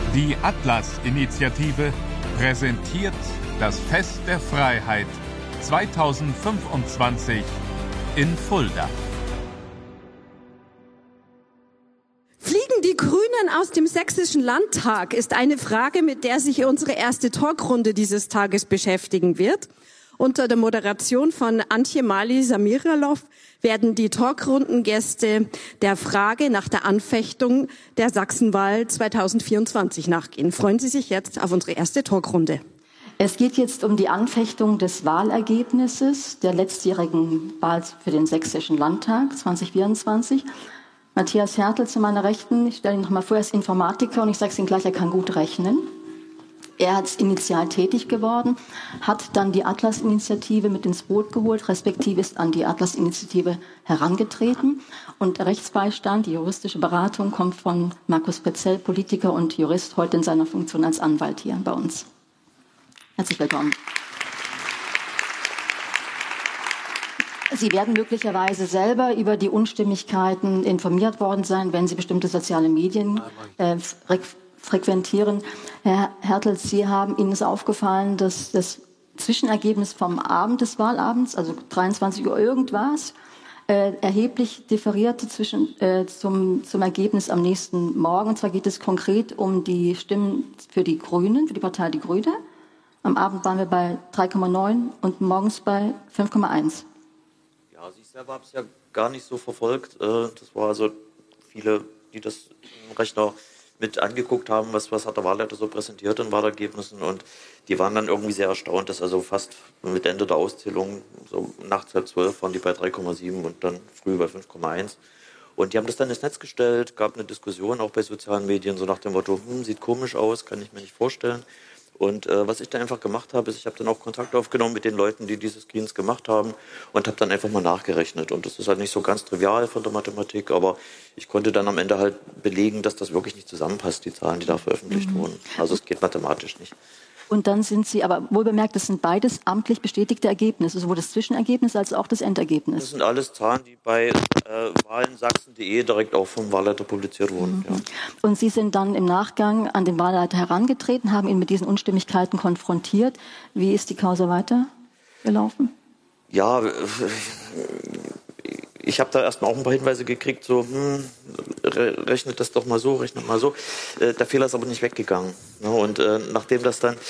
Die Atlas-Initiative präsentiert das Fest der Freiheit 2025 in Fulda. Fliegen die Grünen aus dem Sächsischen Landtag ist eine Frage, mit der sich unsere erste Talkrunde dieses Tages beschäftigen wird. Unter der Moderation von Antje Mali-Samiralov werden die Talkrundengäste der Frage nach der Anfechtung der Sachsenwahl 2024 nachgehen. Freuen Sie sich jetzt auf unsere erste Talkrunde. Es geht jetzt um die Anfechtung des Wahlergebnisses der letztjährigen Wahl für den Sächsischen Landtag 2024. Matthias Hertel zu meiner Rechten, ich stelle ihn noch mal vor, er ist Informatiker und ich sage es Ihnen gleich, er kann gut rechnen. Er ist initial tätig geworden, hat dann die Atlas-Initiative mit ins Boot geholt, respektive ist an die Atlas-Initiative herangetreten. Und der Rechtsbeistand, die juristische Beratung, kommt von Markus Petzell, Politiker und Jurist, heute in seiner Funktion als Anwalt hier bei uns. Herzlich willkommen. Sie werden möglicherweise selber über die Unstimmigkeiten informiert worden sein, wenn Sie bestimmte soziale Medien frequentieren. Herr Hertel, Ihnen ist aufgefallen, dass das Zwischenergebnis vom Abend des Wahlabends, also 23 Uhr irgendwas, erheblich differierte zum Ergebnis am nächsten Morgen. Und zwar geht es konkret um die Stimmen für die Grünen, für die Partei Die Grüne. Am Abend waren wir bei 3,9 und morgens bei 5,1. Ja, also ich selber habe es ja gar nicht so verfolgt. Das war also viele, die das im Rechner mit angeguckt haben, was hat der Wahlleiter so präsentiert in Wahlergebnissen, und die waren dann irgendwie sehr erstaunt, dass also fast mit Ende der Auszählung, so nachts 11:30, waren die bei 3,7 und dann früh bei 5,1. Und die haben das dann ins Netz gestellt, gab eine Diskussion auch bei sozialen Medien, so nach dem Motto, sieht komisch aus, kann ich mir nicht vorstellen. Und was ich da einfach gemacht habe, ist, ich habe dann auch Kontakt aufgenommen mit den Leuten, die diese Screens gemacht haben, und habe dann einfach mal nachgerechnet. Und das ist halt nicht so ganz trivial von der Mathematik, aber ich konnte dann am Ende halt belegen, dass das wirklich nicht zusammenpasst, die Zahlen, die da veröffentlicht wurden. Also es geht mathematisch nicht. Und dann sind Sie, aber wohlbemerkt, das sind beides amtlich bestätigte Ergebnisse, sowohl das Zwischenergebnis als auch das Endergebnis. Das sind alles Zahlen, die bei wahlensachsen.de direkt auch vom Wahlleiter publiziert wurden. Ja. Und Sie sind dann im Nachgang an den Wahlleiter herangetreten, haben ihn mit diesen Unstimmigkeiten konfrontiert. Wie ist die Causa weitergelaufen? Ja, ich habe da erstmal auch ein paar Hinweise gekriegt, so, rechnet das doch mal so, rechnet mal so. Der Fehler ist aber nicht weggegangen. Ne? Und nachdem das dann,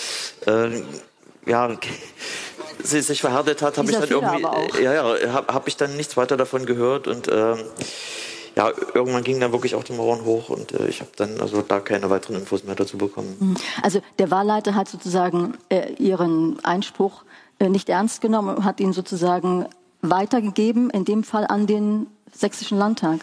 sie sich verhärtet hat, habe ich dann irgendwie, habe ich dann nichts weiter davon gehört, und irgendwann ging dann wirklich auch die Mauern hoch, und ich habe dann also da keine weiteren Infos mehr dazu bekommen. Also der Wahlleiter hat sozusagen Ihren Einspruch nicht ernst genommen und hat ihn sozusagen weitergegeben, in dem Fall an den Sächsischen Landtag?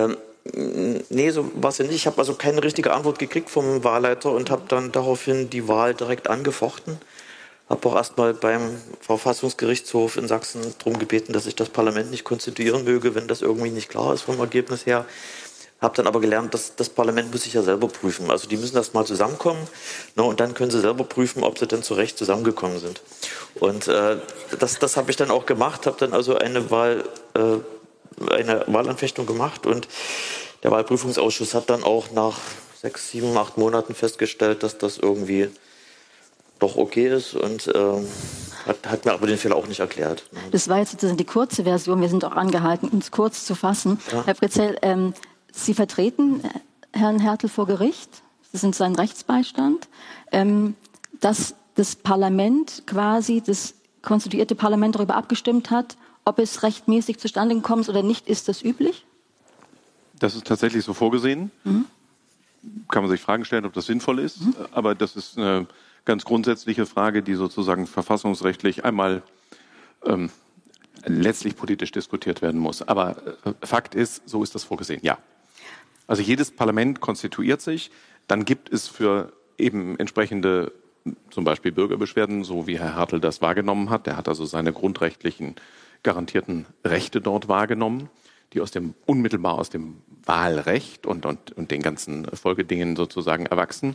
Nee, so war es ja nicht. Ich habe also keine richtige Antwort gekriegt vom Wahlleiter und habe dann daraufhin die Wahl direkt angefochten. Habe auch erstmal beim Verfassungsgerichtshof in Sachsen darum gebeten, dass sich das Parlament nicht konstituieren möge, wenn das irgendwie nicht klar ist vom Ergebnis her. Habe dann aber gelernt, dass das Parlament muss sich ja selber prüfen. Also die müssen erst mal zusammenkommen, ne, und dann können sie selber prüfen, ob sie denn zu Recht zusammengekommen sind. Und das habe ich dann auch gemacht, habe dann also eine Wahlanfechtung gemacht, und der Wahlprüfungsausschuss hat dann auch nach 6, 7, 8 Monaten festgestellt, dass das irgendwie doch okay ist, und hat mir aber den Fehler auch nicht erklärt. Das war jetzt sozusagen die kurze Version. Wir sind auch angehalten, uns kurz zu fassen. Ja. Herr Petzell, Sie vertreten Herrn Hertel vor Gericht. Sie sind sein Rechtsbeistand. Dass das Parlament quasi, das konstituierte Parlament darüber abgestimmt hat, ob es rechtmäßig zustande gekommen ist oder nicht, ist das üblich? Das ist tatsächlich so vorgesehen. Kann man sich Fragen stellen, ob das sinnvoll ist. Aber das ist eine ganz grundsätzliche Frage, die sozusagen verfassungsrechtlich einmal letztlich politisch diskutiert werden muss. Aber Fakt ist, so ist das vorgesehen, ja. Also jedes Parlament konstituiert sich, dann gibt es für eben entsprechende, zum Beispiel Bürgerbeschwerden, so wie Herr Hertel das wahrgenommen hat. Der hat also seine grundrechtlichen garantierten Rechte dort wahrgenommen, die unmittelbar aus dem Wahlrecht und den ganzen Folgedingen sozusagen erwachsen.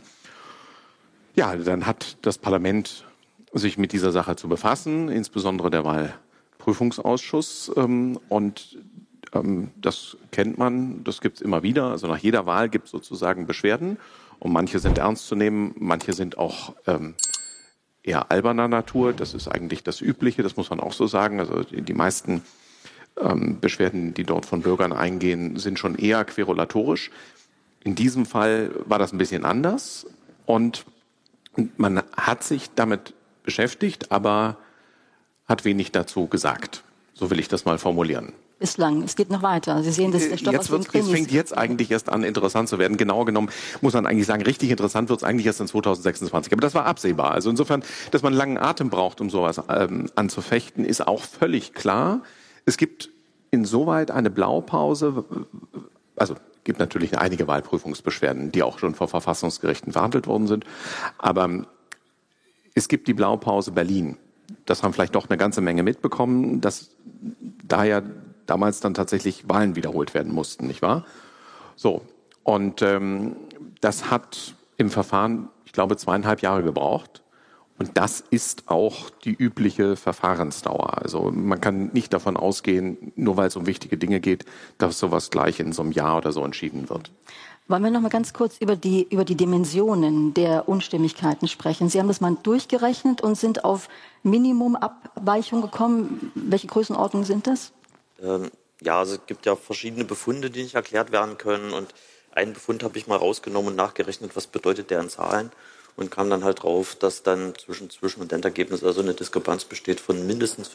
Ja, dann hat das Parlament sich mit dieser Sache zu befassen, insbesondere der Wahlprüfungsausschuss. Und Das kennt man, das gibt es immer wieder. Also nach jeder Wahl gibt es sozusagen Beschwerden. Und manche sind ernst zu nehmen, manche sind auch eher alberner Natur. Das ist eigentlich das Übliche, das muss man auch so sagen. Also die meisten Beschwerden, die dort von Bürgern eingehen, sind schon eher querulatorisch. In diesem Fall war das ein bisschen anders. Und man hat sich damit beschäftigt, aber hat wenig dazu gesagt. So will ich das mal formulieren. Bislang. Es geht noch weiter. Sie sehen, dass der Stoff aus den Krimis... Es fängt jetzt eigentlich erst an, interessant zu werden. Genauer genommen muss man eigentlich sagen, richtig interessant wird es eigentlich erst in 2026. Aber das war absehbar. Also insofern, dass man langen Atem braucht, um sowas anzufechten, ist auch völlig klar. Es gibt insoweit eine Blaupause. Also gibt natürlich einige Wahlprüfungsbeschwerden, die auch schon vor Verfassungsgerichten verhandelt worden sind. Aber es gibt die Blaupause Berlin. Das haben vielleicht doch eine ganze Menge mitbekommen, dass da ja damals dann tatsächlich Wahlen wiederholt werden mussten, nicht wahr? So, und das hat im Verfahren, ich glaube, 2,5 Jahre gebraucht. Und das ist auch die übliche Verfahrensdauer. Also man kann nicht davon ausgehen, nur weil es um wichtige Dinge geht, dass sowas gleich in so einem Jahr oder so entschieden wird. Wollen wir noch mal ganz kurz über die Dimensionen der Unstimmigkeiten sprechen? Sie haben das mal durchgerechnet und sind auf Minimumabweichung gekommen. Welche Größenordnungen sind das? Ja, also es gibt ja verschiedene Befunde, die nicht erklärt werden können. Und einen Befund habe ich mal rausgenommen und nachgerechnet, was bedeutet der in Zahlen. Und kam dann halt drauf, dass dann zwischen- und Endergebnis also eine Diskrepanz besteht von mindestens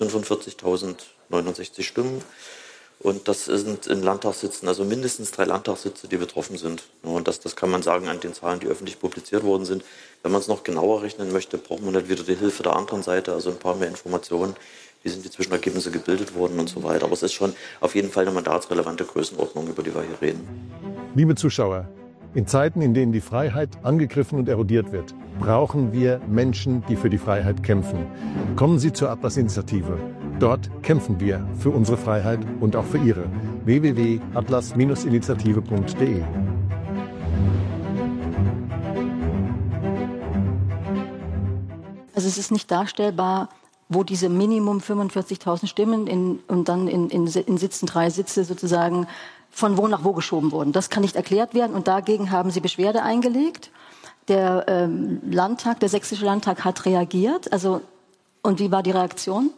45.069 Stimmen. Und das sind in Landtagssitzen, also mindestens 3 Landtagssitze, die betroffen sind. Und das kann man sagen an den Zahlen, die öffentlich publiziert worden sind. Wenn man es noch genauer rechnen möchte, braucht man halt wieder die Hilfe der anderen Seite, also ein paar mehr Informationen. Wie sind die Zwischenergebnisse gebildet worden und so weiter. Aber es ist schon auf jeden Fall eine mandatsrelevante Größenordnung, über die wir hier reden. Liebe Zuschauer, in Zeiten, in denen die Freiheit angegriffen und erodiert wird, brauchen wir Menschen, die für die Freiheit kämpfen. Kommen Sie zur Atlas-Initiative. Dort kämpfen wir für unsere Freiheit und auch für Ihre. www.atlas-initiative.de. Also es ist nicht darstellbar, wo diese Minimum 45.000 Stimmen und dann in Sitzen 3 Sitze sozusagen von wo nach wo geschoben wurden. Das kann nicht erklärt werden und dagegen haben Sie Beschwerde eingelegt. Der Landtag, der Sächsische Landtag hat reagiert. Also, und wie war die Reaktion?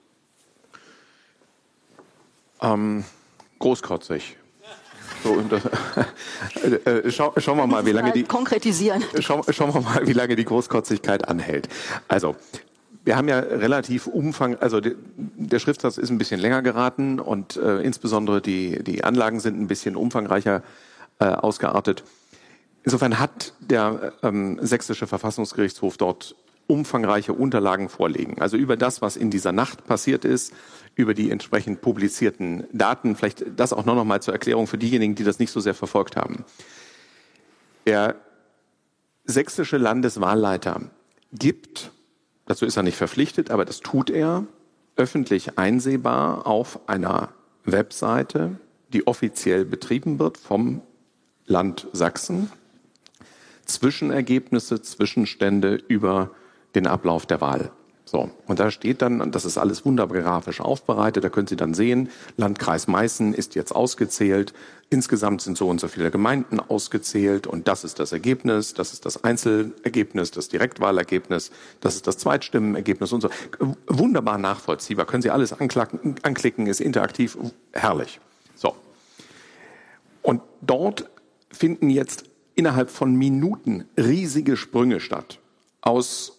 Großkotzig. So, schauen wir mal, wie lange konkretisieren. Schauen wir mal, wie lange die Großkotzigkeit anhält. Also, wir haben ja relativ also der Schriftsatz ist ein bisschen länger geraten und insbesondere die Anlagen sind ein bisschen umfangreicher ausgeartet. Insofern hat der Sächsische Verfassungsgerichtshof dort umfangreiche Unterlagen vorliegen. Also über das, was in dieser Nacht passiert ist, über die entsprechend publizierten Daten, vielleicht das auch noch mal zur Erklärung für diejenigen, die das nicht so sehr verfolgt haben. Der sächsische Landeswahlleiter gibt, dazu ist er nicht verpflichtet, aber das tut er, öffentlich einsehbar auf einer Webseite, die offiziell betrieben wird vom Land Sachsen, Zwischenergebnisse, Zwischenstände über den Ablauf der Wahl. So, und da steht dann, und das ist alles wunderbar grafisch aufbereitet, da können Sie dann sehen, Landkreis Meißen ist jetzt ausgezählt, insgesamt sind so und so viele Gemeinden ausgezählt und das ist das Ergebnis, das ist das Einzelergebnis, das Direktwahlergebnis, das ist das Zweitstimmenergebnis und so. Wunderbar nachvollziehbar, können Sie alles anklicken, ist interaktiv, herrlich. So. Und dort finden jetzt innerhalb von Minuten riesige Sprünge statt. Aus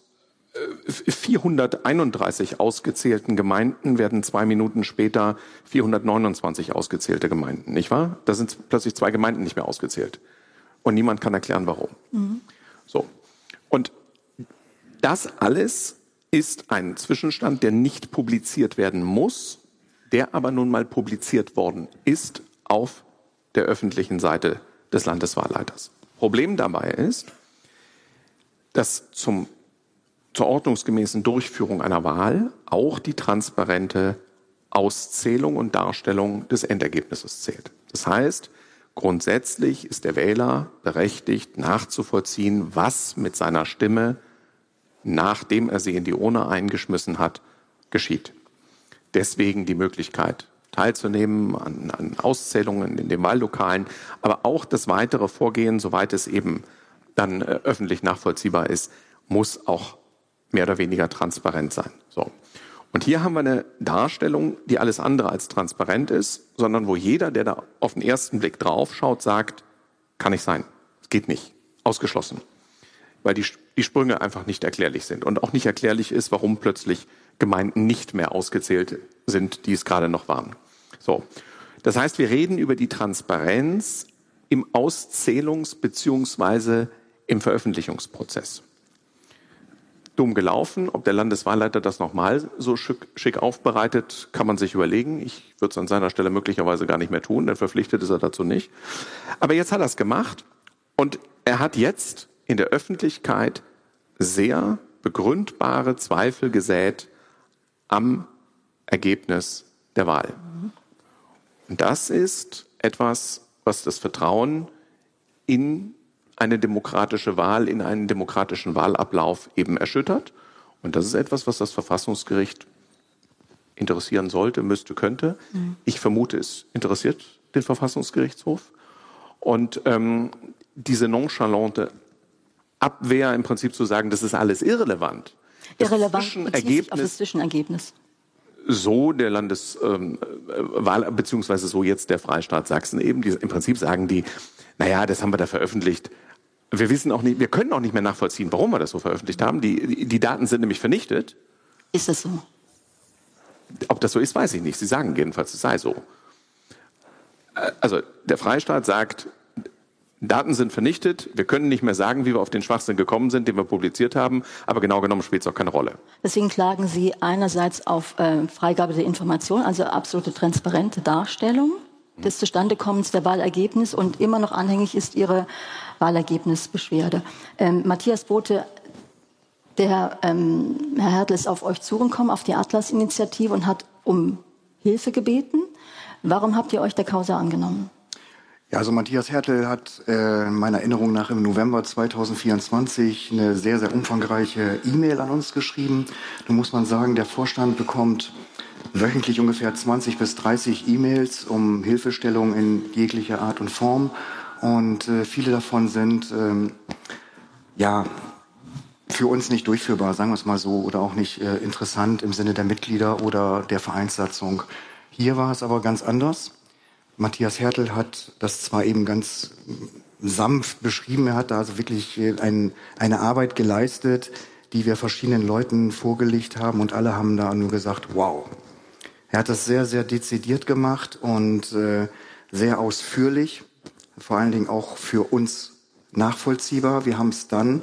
431 ausgezählten Gemeinden werden 2 Minuten später 429 ausgezählte Gemeinden, nicht wahr? Da sind plötzlich 2 Gemeinden nicht mehr ausgezählt. Und niemand kann erklären, warum. Mhm. So. Und das alles ist ein Zwischenstand, der nicht publiziert werden muss, der aber nun mal publiziert worden ist auf der öffentlichen Seite des Landeswahlleiters. Problem dabei ist, dass zur ordnungsgemäßen Durchführung einer Wahl auch die transparente Auszählung und Darstellung des Endergebnisses zählt. Das heißt, grundsätzlich ist der Wähler berechtigt, nachzuvollziehen, was mit seiner Stimme, nachdem er sie in die Urne eingeschmissen hat, geschieht. Deswegen die Möglichkeit teilzunehmen an Auszählungen in den Wahllokalen, aber auch das weitere Vorgehen, soweit es eben dann öffentlich nachvollziehbar ist, muss auch mehr oder weniger transparent sein. So. Und hier haben wir eine Darstellung, die alles andere als transparent ist, sondern wo jeder, der da auf den ersten Blick drauf schaut, sagt, kann nicht sein, es geht nicht, ausgeschlossen. Weil die Sprünge einfach nicht erklärlich sind und auch nicht erklärlich ist, warum plötzlich Gemeinden nicht mehr ausgezählt sind, die es gerade noch waren. So. Das heißt, wir reden über die Transparenz im Auszählungs- bzw. im Veröffentlichungsprozess. Dumm gelaufen, ob der Landeswahlleiter das nochmal so schick aufbereitet, kann man sich überlegen. Ich würde es an seiner Stelle möglicherweise gar nicht mehr tun, denn verpflichtet ist er dazu nicht. Aber jetzt hat er es gemacht und er hat jetzt in der Öffentlichkeit sehr begründbare Zweifel gesät am Ergebnis der Wahl. Und das ist etwas, was das Vertrauen in eine demokratische Wahl, in einen demokratischen Wahlablauf eben erschüttert. Und das ist etwas, was das Verfassungsgericht interessieren sollte, müsste, könnte. Ich vermute, es interessiert den Verfassungsgerichtshof. Und diese nonchalante Abwehr im Prinzip zu sagen, das ist alles irrelevant. Irrelevant bezieht auf das Zwischenergebnis. So der Landeswahl, beziehungsweise so jetzt der Freistaat Sachsen eben, im Prinzip sagen die, naja, das haben wir da veröffentlicht. Wir wissen auch nicht, wir können auch nicht mehr nachvollziehen, warum wir das so veröffentlicht haben. Die Daten sind nämlich vernichtet. Ist das so? Ob das so ist, weiß ich nicht. Sie sagen jedenfalls, es sei so. Also der Freistaat sagt, Daten sind vernichtet, wir können nicht mehr sagen, wie wir auf den Schwachsinn gekommen sind, den wir publiziert haben, aber genau genommen spielt es auch keine Rolle. Deswegen klagen Sie einerseits auf Freigabe der Information, also absolute transparente Darstellung des Zustandekommens der Wahlergebnisse und immer noch anhängig ist Ihre Wahlergebnisbeschwerde. Matthias Bothe, Herr Hertel ist auf euch zugekommen, auf die Atlas-Initiative und hat um Hilfe gebeten. Warum habt ihr euch der Causa angenommen? Ja, also Matthias Hertel hat meiner Erinnerung nach im November 2024 eine sehr, sehr umfangreiche E-Mail an uns geschrieben. Da muss man sagen, der Vorstand bekommt wöchentlich ungefähr 20 bis 30 E-Mails um Hilfestellung in jeglicher Art und Form. Und viele davon sind für uns nicht durchführbar, sagen wir es mal so, oder auch nicht interessant im Sinne der Mitglieder oder der Vereinssatzung. Hier war es aber ganz anders. Matthias Hertel hat das zwar eben ganz sanft beschrieben, er hat da also wirklich eine Arbeit geleistet, die wir verschiedenen Leuten vorgelegt haben und alle haben da nur gesagt, wow. Er hat das sehr, sehr dezidiert gemacht und sehr ausführlich, vor allen Dingen auch für uns nachvollziehbar. Wir haben es dann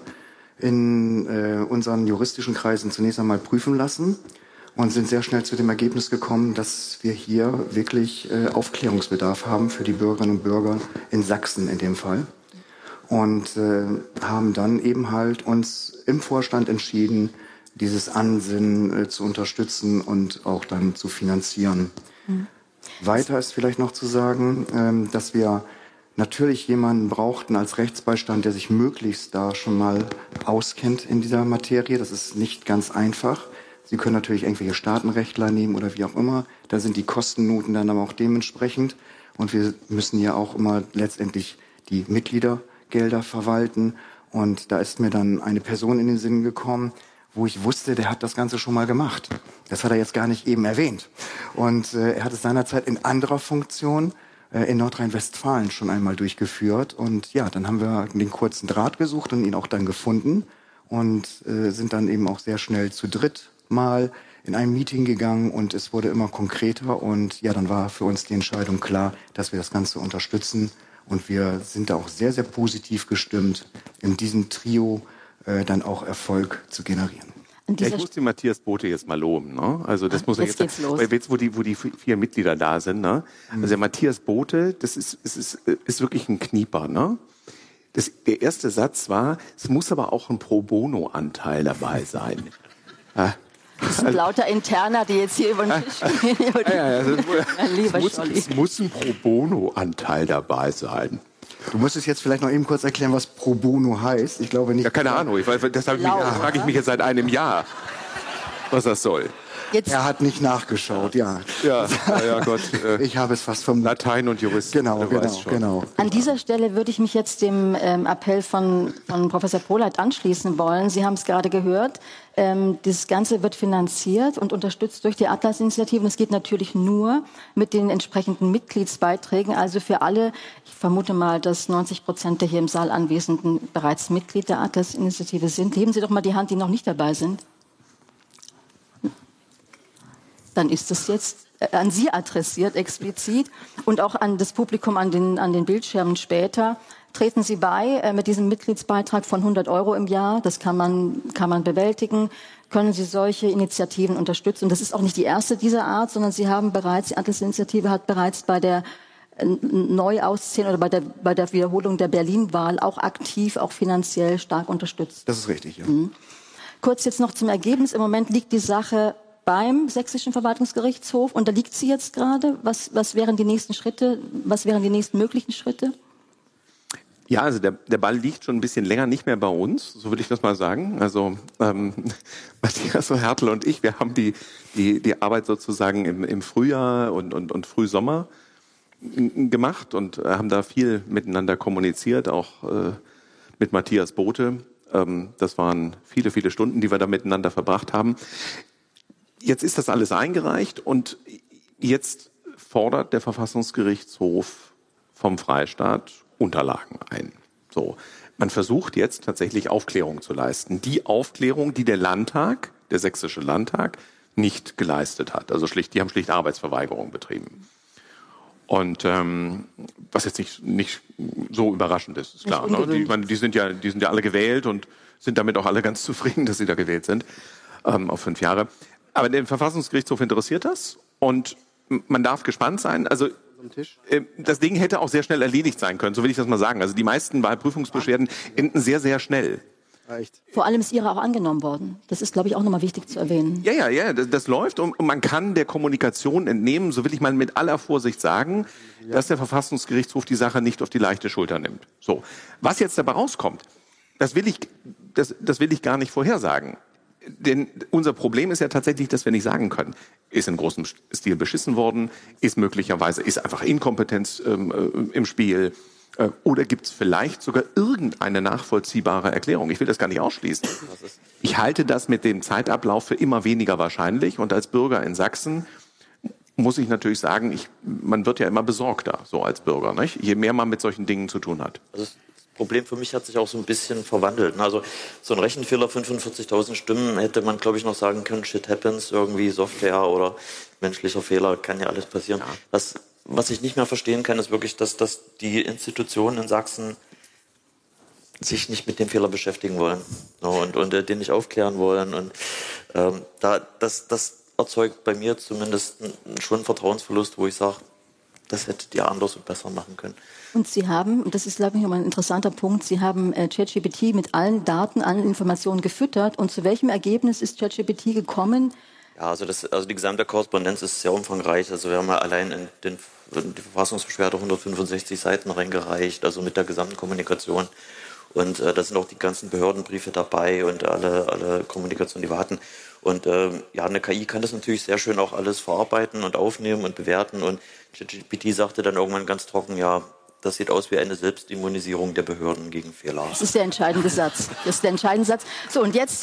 in unseren juristischen Kreisen zunächst einmal prüfen lassen und sind sehr schnell zu dem Ergebnis gekommen, dass wir hier wirklich Aufklärungsbedarf haben für die Bürgerinnen und Bürger in Sachsen in dem Fall. Und haben dann eben halt uns im Vorstand entschieden, dieses Ansinnen zu unterstützen und auch dann zu finanzieren. Weiter ist vielleicht noch zu sagen, dass wir natürlich jemanden brauchten als Rechtsbeistand, der sich möglichst da schon mal auskennt in dieser Materie. Das ist nicht ganz einfach. Sie können natürlich irgendwelche Staatenrechtler nehmen oder wie auch immer. Da sind die Kostennoten dann aber auch dementsprechend. Und wir müssen ja auch immer letztendlich die Mitgliedergelder verwalten. Und da ist mir dann eine Person in den Sinn gekommen, wo ich wusste, der hat das Ganze schon mal gemacht. Das hat er jetzt gar nicht eben erwähnt. Und er hat es seinerzeit in anderer Funktion in Nordrhein-Westfalen schon einmal durchgeführt. Und ja, dann haben wir den kurzen Draht gesucht und ihn auch dann gefunden und sind dann eben auch sehr schnell zu dritt mal in ein Meeting gegangen und es wurde immer konkreter. Und ja, dann war für uns die Entscheidung klar, dass wir das Ganze unterstützen. Und wir sind da auch sehr, sehr positiv gestimmt, in diesem Trio dann auch Erfolg zu generieren. Ja, ich muss den Matthias Bothe jetzt mal loben. Ne? Also das muss er jetzt weil jetzt, wo die 4 Mitglieder da sind. Ne? Also der Matthias Bothe, das ist wirklich ein Knieper. Ne? Der erste Satz war, es muss aber auch ein Pro-Bono-Anteil dabei sein. Das sind lauter Interner, die jetzt hier über den Tisch gehen. Es muss ein Pro-Bono-Anteil dabei sein. Du müsstest jetzt vielleicht noch eben kurz erklären, was Pro Bono heißt. Ich glaube nicht. Ja, keine Ahnung. Das frage ich mich jetzt seit einem Jahr, was das soll. Er hat nicht nachgeschaut, ja. Ja, Gott. Ich habe es fast vom Latein und Jurist. Genau. An dieser Stelle würde ich mich jetzt dem Appell von Professor Pohlert anschließen wollen. Sie haben es gerade gehört. Dieses Ganze wird finanziert und unterstützt durch die Atlas-Initiative. Und es geht natürlich nur mit den entsprechenden Mitgliedsbeiträgen. Also für alle, ich vermute mal, dass 90% der hier im Saal Anwesenden bereits Mitglied der Atlas-Initiative sind. Heben Sie doch mal die Hand, die noch nicht dabei sind. Dann ist es jetzt an Sie adressiert, explizit, und auch an das Publikum an den Bildschirmen später. Treten Sie bei mit diesem Mitgliedsbeitrag von 100 € im Jahr. Das kann man bewältigen. Können Sie solche Initiativen unterstützen? Und das ist auch nicht die erste dieser Art, sondern die Atlas-Initiative hat bereits bei der Neuauszählung oder bei der Wiederholung der Berlin-Wahl auch aktiv, auch finanziell stark unterstützt. Das ist richtig, ja. Kurz jetzt noch zum Ergebnis. Im Moment liegt die Sache beim Sächsischen Verwaltungsgerichtshof. Und da liegt sie jetzt gerade. Was wären die nächsten Schritte? Was wären die nächsten möglichen Schritte? Ja, also der Ball liegt schon ein bisschen länger nicht mehr bei uns, so würde ich das mal sagen. Also Matthias Härtel und ich, wir haben die Arbeit sozusagen im Frühjahr und Frühsommer gemacht und haben da viel miteinander kommuniziert, auch mit Matthias Bothe. Das waren viele, viele Stunden, die wir da miteinander verbracht haben. Jetzt ist das alles eingereicht und jetzt fordert der Verfassungsgerichtshof vom Freistaat Unterlagen ein. So, man versucht jetzt tatsächlich Aufklärung zu leisten. Die Aufklärung, die der Landtag, der Sächsische Landtag, nicht geleistet hat. Also die haben schlicht Arbeitsverweigerung betrieben. Und was jetzt nicht so überraschend ist klar. Ne? Die sind ja alle gewählt und sind damit auch alle ganz zufrieden, dass sie da gewählt sind auf 5 Jahre. Aber den Verfassungsgerichtshof interessiert das und man darf gespannt sein. Also das Ding hätte auch sehr schnell erledigt sein können, so will ich das mal sagen. Also die meisten Wahlprüfungsbeschwerden enden sehr, sehr schnell. Echt? Vor allem ist Ihre auch angenommen worden. Das ist, glaube ich, auch nochmal wichtig zu erwähnen. Ja, das läuft und man kann der Kommunikation entnehmen, so will ich mal mit aller Vorsicht sagen, dass der Verfassungsgerichtshof die Sache nicht auf die leichte Schulter nimmt. So, was jetzt dabei rauskommt, das will ich gar nicht vorhersagen. Denn unser Problem ist ja tatsächlich, dass wir nicht sagen können, ist in großem Stil beschissen worden, ist einfach Inkompetenz im Spiel oder gibt es vielleicht sogar irgendeine nachvollziehbare Erklärung. Ich will das gar nicht ausschließen. Ich halte das mit dem Zeitablauf für immer weniger wahrscheinlich und als Bürger in Sachsen muss ich natürlich sagen, man wird ja immer besorgter, so als Bürger, nicht? Je mehr man mit solchen Dingen zu tun hat. Also Problem für mich hat sich auch so ein bisschen verwandelt. Also so ein Rechenfehler, 45.000 Stimmen, hätte man, glaube ich, noch sagen können, shit happens, irgendwie Software oder menschlicher Fehler, kann ja alles passieren. Ja. Was ich nicht mehr verstehen kann, ist wirklich, dass die Institutionen in Sachsen sich nicht mit dem Fehler beschäftigen wollen und den nicht aufklären wollen. Und das erzeugt bei mir zumindest schon einen Vertrauensverlust, wo ich sage, das hättet ihr anders und besser machen können. Und Sie haben, und das ist, glaube ich, nochmal ein interessanter Punkt, Sie haben ChatGPT mit allen Daten, allen Informationen gefüttert. Und zu welchem Ergebnis ist ChatGPT gekommen? Ja, also die gesamte Korrespondenz ist sehr umfangreich. Also wir haben ja allein in die Verfassungsbeschwerde 165 Seiten reingereicht, also mit der gesamten Kommunikation. Und da sind auch die ganzen Behördenbriefe dabei und alle Kommunikation, die wir hatten. Und eine KI kann das natürlich sehr schön auch alles verarbeiten und aufnehmen und bewerten. Und ChatGPT sagte dann irgendwann ganz trocken, ja, das sieht aus wie eine Selbstimmunisierung der Behörden gegen Fehler. Das ist der entscheidende Satz. So, und jetzt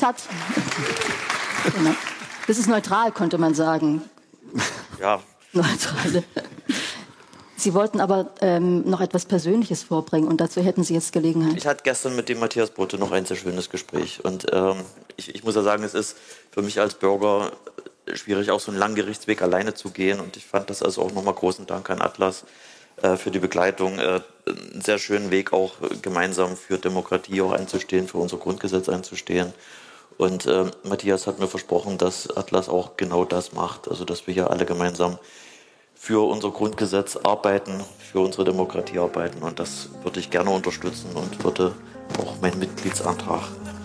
das ist neutral, konnte man sagen. Ja. Neutral. Sie wollten aber noch etwas Persönliches vorbringen und dazu hätten Sie jetzt Gelegenheit. Ich hatte gestern mit dem Matthias Bothe noch ein sehr schönes Gespräch und ich muss ja sagen, es ist für mich als Bürger schwierig, auch so einen langen Gerichtsweg alleine zu gehen und ich fand das also auch nochmal großen Dank an Atlas für die Begleitung, einen sehr schönen Weg auch gemeinsam für Demokratie auch einzustehen, für unser Grundgesetz einzustehen. Und Matthias hat mir versprochen, dass Atlas auch genau das macht, also dass wir hier alle gemeinsam für unser Grundgesetz arbeiten, für unsere Demokratie arbeiten und das würde ich gerne unterstützen und würde auch meinen Mitgliedsantrag.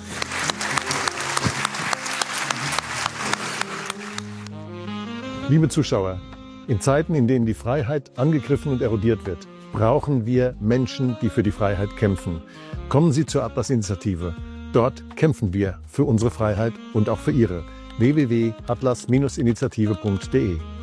Liebe Zuschauer, in Zeiten, in denen die Freiheit angegriffen und erodiert wird, brauchen wir Menschen, die für die Freiheit kämpfen. Kommen Sie zur Atlas-Initiative. Dort kämpfen wir für unsere Freiheit und auch für Ihre. www.atlas-initiative.de.